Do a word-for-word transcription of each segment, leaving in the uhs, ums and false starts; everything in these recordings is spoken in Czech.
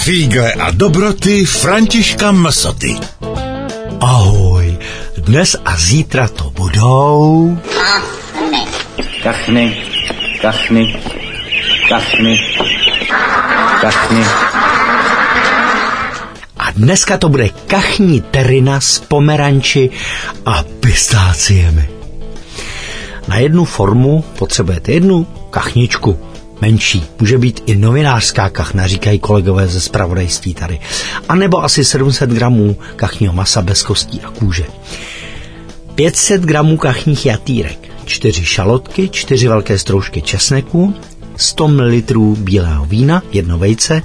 Fígle a dobroty Františka Msoty. Ahoj, dnes a zítra to budou... Kachny, kachny, kachny, kachny. A dneska to bude kachní terina s pomeranči a pistáciemi. Na jednu formu potřebujete jednu kachničku, menší. Může být i novinářská kachna, říkají kolegové ze zpravodajství tady. A nebo asi sedm set gramů kachního masa bez kostí a kůže. pět set gramů kachních jatýrek, čtyři šalotky, čtyři velké stroužky česneku, sto mililitrů bílého vína, jedno vejce,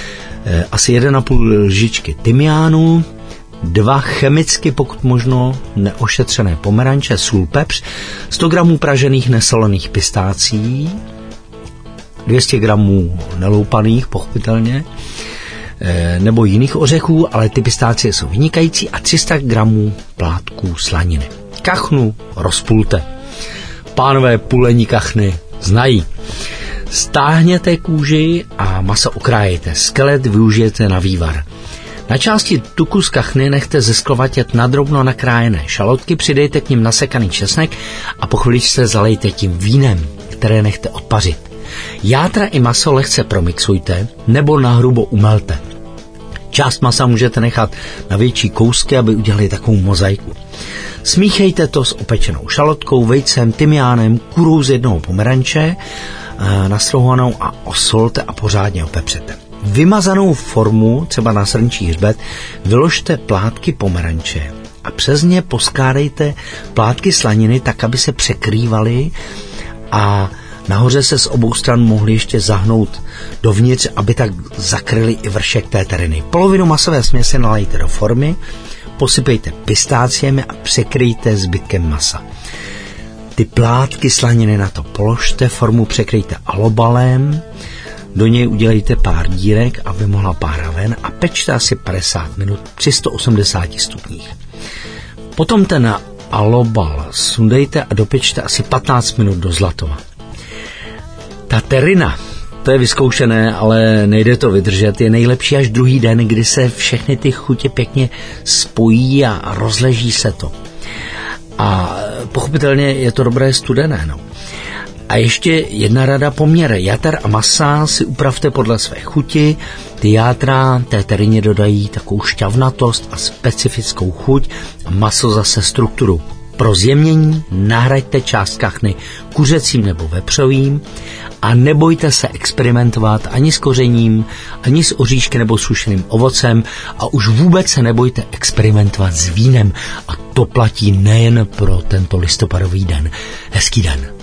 asi jedna a půl lžičky tymiánu, dva chemicky pokud možno neošetřené pomeranče, sůl, pepř, sto gramů pražených nesoloných pistácií, dvě stě gramů neloupaných, pochopitelně, nebo jiných ořechů, ale ty pistácie jsou vynikající, a tři sta gramů plátků slaniny. Kachnu rozpulte. Pánové pulení kachny znají. Stáhněte kůži a maso okrájejte. Skelet využijete na vývar. Na části tuku z kachny nechte zesklovatět nadrobno nakrájené šalotky, přidejte k nim nasekaný česnek a po chviličce zalejte tím vínem, které nechte odpařit. Játra i maso lehce promixujte nebo nahrubo umelte. Část masa můžete nechat na větší kousky, aby udělali takovou mozaiku. Smíchejte to s opečenou šalotkou, vejcem, tymiánem, kurou z jednoho pomeranče, nastrouhanou, a osolte a pořádně opepřete. Vymazanou formu, třeba na srnčí hřbet, vyložte plátky pomeranče a přes ně poskládejte plátky slaniny tak, aby se překrývaly a nahoře se z obou stran mohly ještě zahnout dovnitř, aby tak zakryli i vršek té teriny. Polovinu masové směsi nalejte do formy, posypejte pistáciemi a překryjte zbytkem masa. Ty plátky slaniny na to položte, formu překryjte alobalem, do něj udělejte pár dírek, aby mohla pára ven, a pečte asi padesát minut při sto osmdesáti stupních. Potom ten alobal sundejte a dopečte asi patnáct minut do zlatova. Ta terina, to je vyzkoušené, ale nejde to vydržet, je nejlepší až druhý den, kdy se všechny ty chutě pěkně spojí a rozleží se to. A pochopitelně je to dobré studené. No. A ještě jedna rada: poměr jater a masa si upravte podle své chuti. Ty játra té terině dodají takovou šťavnatost a specifickou chuť, a maso zase strukturu. Pro zjemnění nahraďte část kachny kuřecím nebo vepřovým a nebojte se experimentovat ani s kořením, ani s oříšky nebo sušeným ovocem, a už vůbec se nebojte experimentovat s vínem, a to platí nejen pro tento listopadový den. Hezký den.